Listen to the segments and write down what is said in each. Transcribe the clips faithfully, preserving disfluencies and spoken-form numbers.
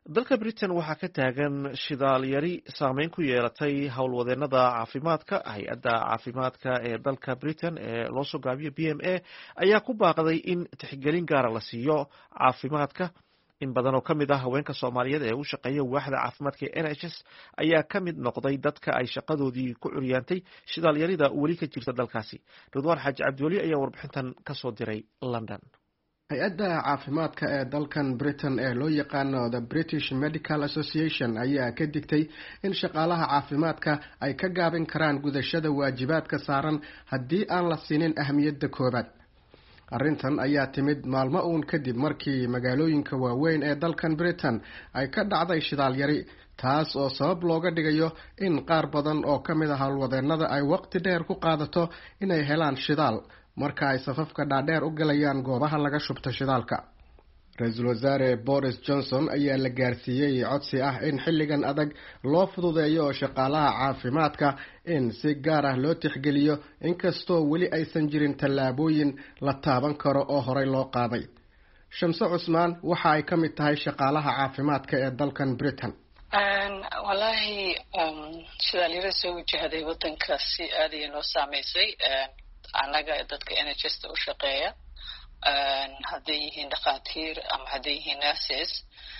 dalka Britain waxaa ka taagan shidaal yari saameyn ku yeelatay howlwadeennada caafimaadka. hay-adda caafimaadka ee dalka Britain ee loo soo gaabiyo B M A ayaa ku baaqday in tixgelin gaara la siiyo caafimaadka. in badan oo ka mid ah haweenka Soomaaliyeed ee u shaqeeya waaxda caafimaadka ee N H S ayaa ka mid noqday dadka ay shaqadoodii ku curyaantay shidaal yarida weli ka jirta dalkaasi. Ridwaan Xaaji Cabdiweli ayaa warbixintan ka soo diray London. hay-adda caafimaadka ee dalkan Britain ee loo yaqaano The British Medical Association ayaa ka digtay in shaqaalaha caafimaadka ay ka gaabin karaan gudashada waajibaadka saaran haddii aan la siinin ahmiyadda koobaad. arrintan ayaa timid maalmo uun kadib markii magaalooyinka waaweyn ee dalkan Britain ay ka dhacday shidaal yari, taas oo sabab looga dhigayo in qaar badan oo ka mid ah howlwadeennada ay waqti dheer ku qaadato inay helaan shidaal marka ay safafka dhaadheer u galayaan goobaha laga shubto shidaalka. ra-iisul wasaare Boris Johnson ayaa la gaarsiiyey codsi ah in xilligan adag loo fududeeyo shaqaalaha caafimaadka in si gaar ah loo tixgeliyo, inkastoo weli aysan jirin tallaabooyin la taaban karo oo horey loo qaaday. Shamse Cusmaan waxa ay ka mid tahay shaqaalaha caafimaadka ee dalkan Britain. wallaahi shidaal yari soo wajahday wadanka si aad ay noo saameysay anaga dadka N H S u shaqeeya, hadday yihiin dhakhaatiir ama hadday yihiin nurses.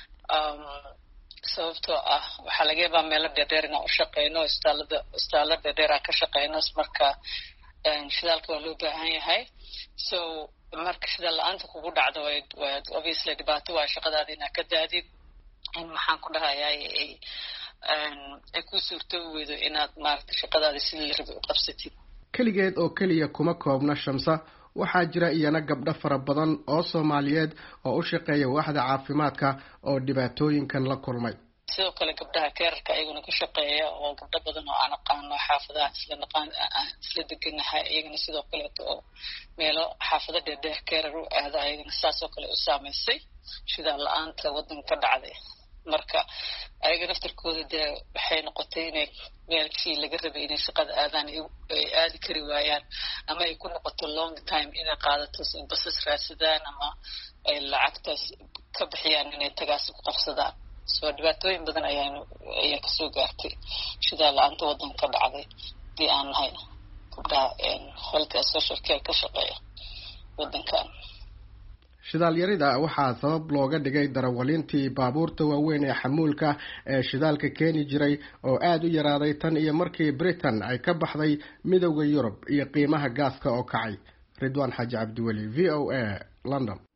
sababtoo ah waxaa laga yaabaa meelo dheerdheer inaan u shaqeyno, istaalada istaala dheerdheer aan ka shaqeyno, marka shidaalka waa loo baahan yahay. so marka shidaal la-aanta kugu dhacdo waa obviously dhibaato waa shaqadaada inaad ka daadid, in maxaan ku dhahayaa ay ku suurto weydo inaad maaragta shaqadaada sidii la rabay u qabsatid. keligeed oo keliya kuma koobna Shamsa, waxaa jira iyana gabdho fara badan oo Soomaaliyeed oo u shaqeeya waaxda caafimaadka oo dhibaatooyinkan la kulmay. sidoo kale gabdhaha keerarka ayaguna ka shaqeeya oo gabdho badan oo aan aqaano xaafadaha isla naqaan isla deganahay, iyagana sidoo kaleeto oo meelo xaafado dheerdheer keerar u aada, ayagana saas oo kale u saameysay shidaal la-aanta wadanka ka dhacday. marka ayaga naftarkooda dee waxay noqotay inay meelkii laga rabay inay shaqada aadaan ay aadi kari waayaan, ama ay ku noqoto long time inay qaadato in basas raadsadaan ama ay lacagtaas ka bixiyaan inay tagaasi ku qabsadaan. soo dhibaatooyin badan ayaa ayaa kasoo gaartay shidaal la-aanta wadanka ka dhacday hadii aan nahay gabdhaha health and social care ka shaqeeya wadankan. shidaal yarida waxaa sabab looga dhigay darawaliintii baabuurta waaweyn ee xamuulka ee shidaalka keeni jiray oo aada u yaraaday tan iyo markii Britain ay ka baxday midowda Yurub iyo qiimaha gaaska oo kacay. Ridwaan Xaaji Cabdiweli, V O A, London.